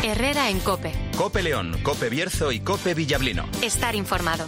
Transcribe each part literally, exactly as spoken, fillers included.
Herrera en COPE. COPE León, COPE Bierzo y COPE Villablino. Estar informado.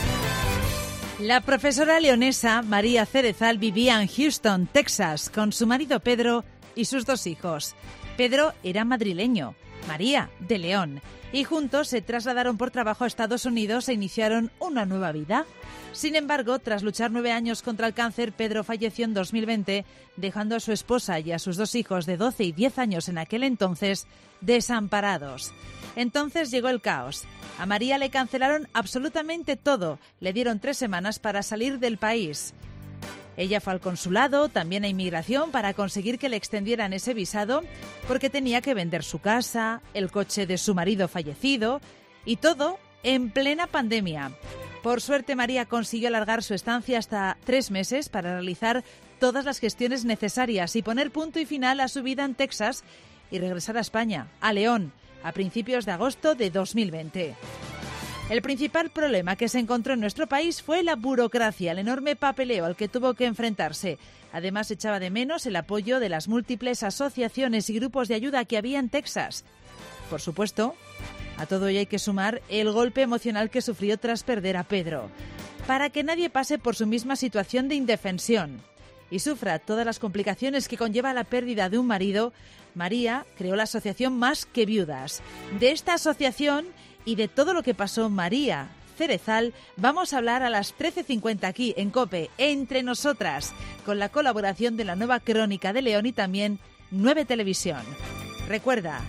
La profesora leonesa María Cerezal vivía en Houston, Texas, con su marido Pedro y sus dos hijos. Pedro era madrileño, María de León, y juntos se trasladaron por trabajo a Estados Unidos e iniciaron una nueva vida. Sin embargo, tras luchar nueve años contra el cáncer, Pedro falleció en dos mil veinte, dejando a su esposa y a sus dos hijos de doce y diez años en aquel entonces desamparados. Entonces llegó el caos. A María le cancelaron absolutamente todo. Le dieron tres semanas para salir del país. Ella fue al consulado, también a inmigración, para conseguir que le extendieran ese visado, porque tenía que vender su casa, el coche de su marido fallecido, y todo en plena pandemia. Por suerte, María consiguió alargar su estancia hasta tres meses para realizar todas las gestiones necesarias y poner punto y final a su vida en Texas y regresar a España, a León, a principios de agosto de dos mil veinte. El principal problema que se encontró en nuestro país fue la burocracia, el enorme papeleo al que tuvo que enfrentarse. Además, echaba de menos el apoyo de las múltiples asociaciones y grupos de ayuda que había en Texas. Por supuesto, a todo ello hay que sumar el golpe emocional que sufrió tras perder a Pedro. Para que nadie pase por su misma situación de indefensión y sufra todas las complicaciones que conlleva la pérdida de un marido, María creó la asociación Más que Viudas. De esta asociación y de todo lo que pasó María Cerezal vamos a hablar a las trece cincuenta aquí en COPE, Entre Nosotras, con la colaboración de la Nueva Crónica de León y también nueve Televisión. Recuerda,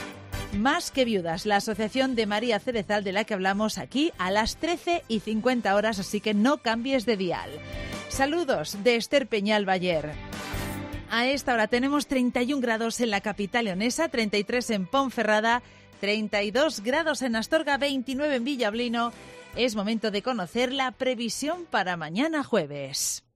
Más que Viudas, la asociación de María Cerezal de la que hablamos aquí a las trece y cincuenta horas, así que no cambies de dial. Saludos de Esther Peñal Bayer. A esta hora tenemos treinta y un grados en la capital leonesa, treinta y tres en Ponferrada, treinta y dos grados en Astorga, veintinueve en Villablino. Es momento de conocer la previsión para mañana jueves.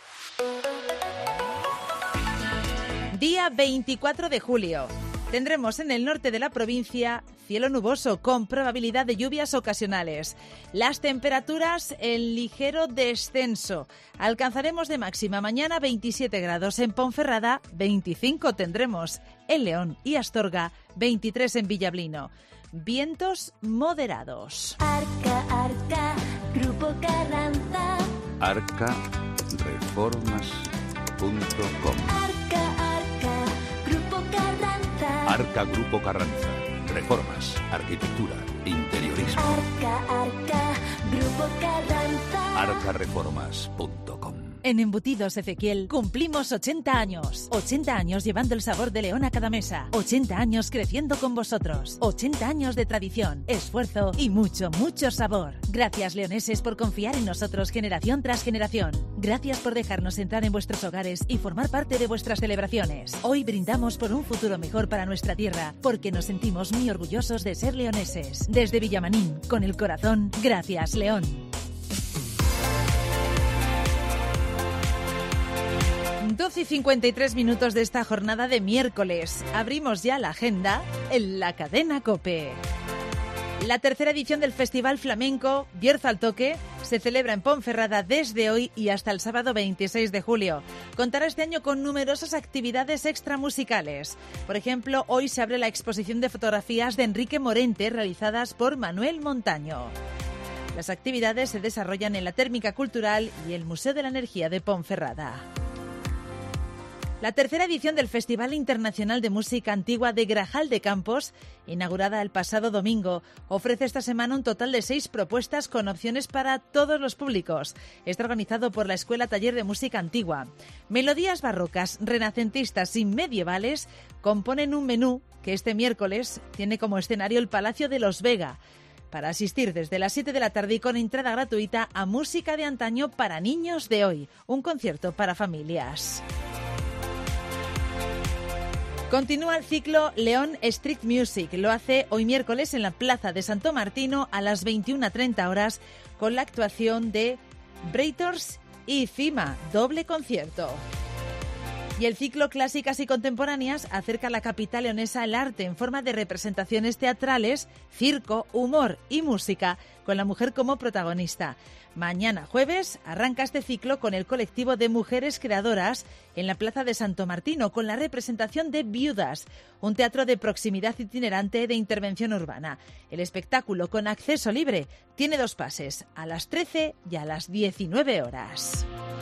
Día veinticuatro de julio. Tendremos en el norte de la provincia cielo nuboso con probabilidad de lluvias ocasionales. Las temperaturas en ligero descenso. Alcanzaremos de máxima mañana veintisiete grados en Ponferrada, veinticinco tendremos en León y Astorga, veintitrés en Villablino. Vientos moderados. Arca, Arca, Grupo Carranza. arca reformas punto com. Arca, Arca, Grupo Carranza. Arca Grupo Carranza. Reformas, arquitectura, interiorismo. Arca, Arca, Grupo Carranza. arca reformas punto com. En Embutidos Ezequiel cumplimos ochenta años. ochenta años llevando el sabor de León a cada mesa. ochenta años creciendo con vosotros. ochenta años de tradición, esfuerzo y mucho, mucho sabor. Gracias, leoneses, por confiar en nosotros generación tras generación. Gracias por dejarnos entrar en vuestros hogares y formar parte de vuestras celebraciones. Hoy brindamos por un futuro mejor para nuestra tierra, porque nos sentimos muy orgullosos de ser leoneses. Desde Villamanín, con el corazón, gracias, León. doce y cincuenta y tres minutos de esta jornada de miércoles. Abrimos ya la agenda en la cadena COPE. La tercera edición del Festival Flamenco Bierzo al Toque se celebra en Ponferrada desde hoy y hasta el sábado veintiséis de julio. Contará este año con numerosas actividades extramusicales. Por ejemplo, hoy se abre la exposición de fotografías de Enrique Morente realizadas por Manuel Montaño. Las actividades se desarrollan en la Térmica Cultural y el Museo de la Energía de Ponferrada. La tercera edición del Festival Internacional de Música Antigua de Grajal de Campos, inaugurada el pasado domingo, ofrece esta semana un total de seis propuestas con opciones para todos los públicos. Está organizado por la Escuela Taller de Música Antigua. Melodías barrocas, renacentistas y medievales componen un menú que este miércoles tiene como escenario el Palacio de los Vega, para asistir desde las siete de la tarde y con entrada gratuita a música de antaño para niños de hoy, un concierto para familias. Continúa el ciclo León Street Music. Lo hace hoy miércoles en la Plaza de Santo Martino a las veintiuna treinta horas con la actuación de Breitors y Cima, doble concierto. Y el ciclo Clásicas y Contemporáneas acerca a la capital leonesa el arte en forma de representaciones teatrales, circo, humor y música, con la mujer como protagonista. Mañana jueves arranca este ciclo con el colectivo de mujeres creadoras en la Plaza de Santo Martino, con la representación de Viudas, un teatro de proximidad itinerante de intervención urbana. El espectáculo, con acceso libre, tiene dos pases, a las trece y a las diecinueve horas.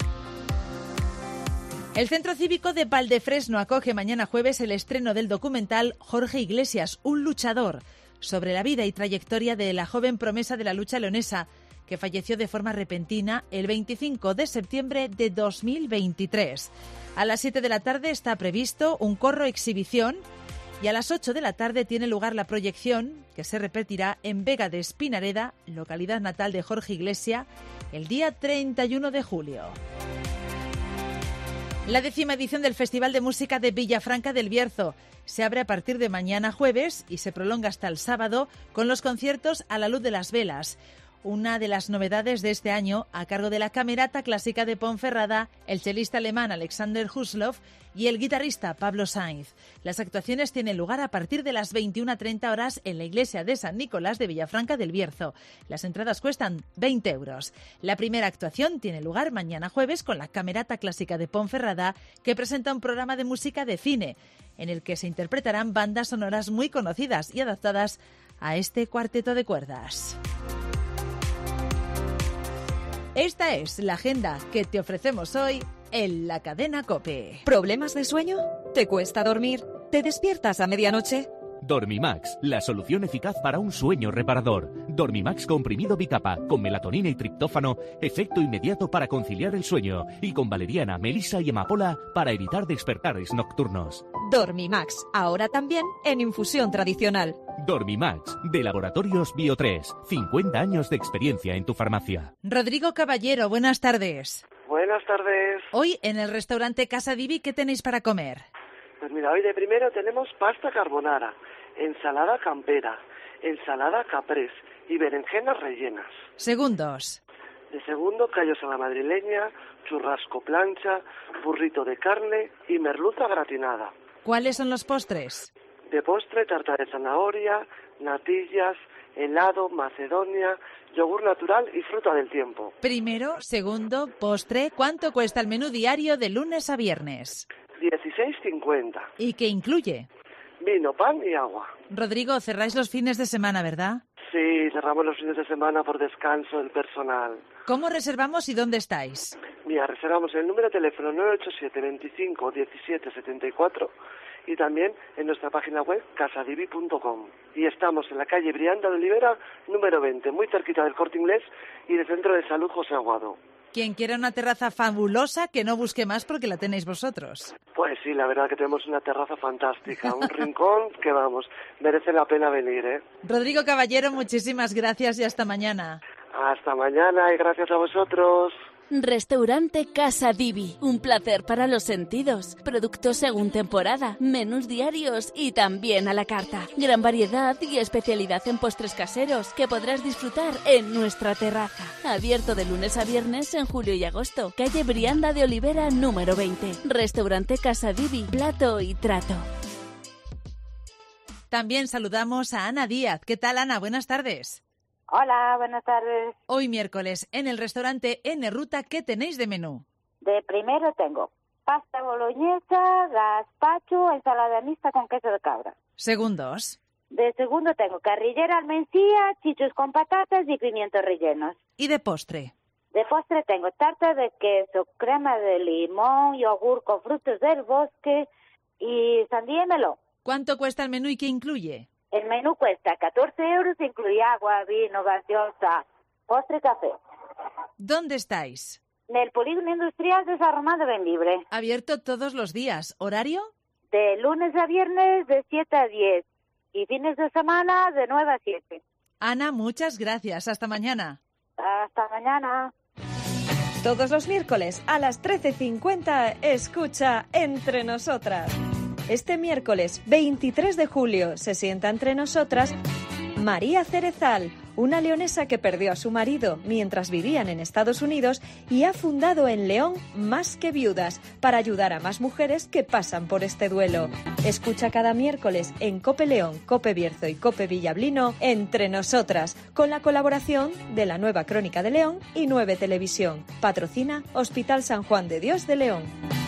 El Centro Cívico de Valdefresno acoge mañana jueves el estreno del documental Jorge Iglesias, un luchador, sobre la vida y trayectoria de la joven promesa de la lucha leonesa, que falleció de forma repentina el veinticinco de septiembre de dos mil veintitrés. A las siete de la tarde está previsto un corro exhibición y a las ocho de la tarde tiene lugar la proyección, que se repetirá en Vega de Espinareda, localidad natal de Jorge Iglesias, el día treinta y uno de julio. La décima edición del Festival de Música de Villafranca del Bierzo se abre a partir de mañana jueves y se prolonga hasta el sábado con los conciertos a la luz de las velas. Una de las novedades de este año, a cargo de la Camerata Clásica de Ponferrada, el chelista alemán Alexander Huslov y el guitarrista Pablo Sainz. Las actuaciones tienen lugar a partir de las veintiuna treinta horas en la iglesia de San Nicolás de Villafranca del Bierzo. Las entradas cuestan veinte euros. La primera actuación tiene lugar mañana jueves con la Camerata Clásica de Ponferrada, que presenta un programa de música de cine, en el que se interpretarán bandas sonoras muy conocidas y adaptadas a este cuarteto de cuerdas. Esta es la agenda que te ofrecemos hoy en la cadena COPE. ¿Problemas de sueño? ¿Te cuesta dormir? ¿Te despiertas a medianoche? Dormimax, la solución eficaz para un sueño reparador. Dormimax comprimido bicapa, con melatonina y triptófano, efecto inmediato para conciliar el sueño, y con valeriana, melisa y amapola para evitar despertares nocturnos. Dormimax, ahora también en infusión tradicional. Dormimax, de Laboratorios Bio tres, cincuenta años de experiencia en tu farmacia. Rodrigo Caballero, buenas tardes. Buenas tardes. Hoy en el restaurante Casa Divi, ¿qué tenéis para comer? Pues mira, hoy de primero tenemos pasta carbonara, ensalada campera, ensalada caprese y berenjenas rellenas. Segundos. De segundo, callos a la madrileña, churrasco plancha, burrito de carne y merluza gratinada. ¿Cuáles son los postres? De postre, tarta de zanahoria, natillas, helado, macedonia, yogur natural y fruta del tiempo. Primero, segundo, postre. ¿Cuánto cuesta el menú diario de lunes a viernes? dieciséis cincuenta. ¿Y qué incluye? Vino, pan y agua. Rodrigo, cerráis los fines de semana, ¿verdad? Sí, cerramos los fines de semana por descanso del personal. ¿Cómo reservamos y dónde estáis? Mira, reservamos el número de teléfono nueve ocho siete, veinticinco, diecisiete, setenta y cuatro y también en nuestra página web casadivi punto com. Y estamos en la calle Brianda de Olivera, número veinte, muy cerquita del Corte Inglés y del Centro de Salud José Aguado. Quien quiera una terraza fabulosa, que no busque más porque la tenéis vosotros. Pues sí, la verdad que tenemos una terraza fantástica, un rincón que, vamos, merece la pena venir, ¿eh? Rodrigo Caballero, muchísimas gracias y hasta mañana. Hasta mañana y gracias a vosotros. Restaurante Casa Divi, un placer para los sentidos. Productos según temporada, menús diarios y también a la carta. Gran variedad y especialidad en postres caseros que podrás disfrutar en nuestra terraza. Abierto de lunes a viernes en julio y agosto. Calle Brianda de Olivera número veinte. Restaurante Casa Divi, plato y trato. También saludamos a Ana Díaz. ¿Qué tal, Ana? Buenas tardes. Hola, buenas tardes. Hoy miércoles, en el restaurante N Ruta, ¿qué tenéis de menú? De primero tengo pasta boloñesa, gazpacho, ensalada mixta con queso de cabra. Segundos. De segundo tengo carrillera almencía, chichos con patatas y pimientos rellenos. ¿Y de postre? De postre tengo tarta de queso, crema de limón, yogur con frutos del bosque y sandía y melón. ¿Cuánto cuesta el menú y qué incluye? El menú cuesta catorce euros, incluye agua, vino, gaseosa, postre y café. ¿Dónde estáis? En el Polígono Industrial de San Román de Bembibre. Abierto todos los días. ¿Horario? De lunes a viernes de siete a diez y fines de semana de nueve a siete. Ana, muchas gracias. Hasta mañana. Hasta mañana. Todos los miércoles a las trece cincuenta, escucha Entre Nosotras. Este miércoles veintitrés de julio se sienta entre nosotras María Cerezal, una leonesa que perdió a su marido mientras vivían en Estados Unidos y ha fundado en León Más que Viudas para ayudar a más mujeres que pasan por este duelo. Escucha cada miércoles en Cope León, Cope Bierzo y Cope Villablino Entre Nosotras, con la colaboración de la Nueva Crónica de León y nueve Televisión. Patrocina Hospital San Juan de Dios de León.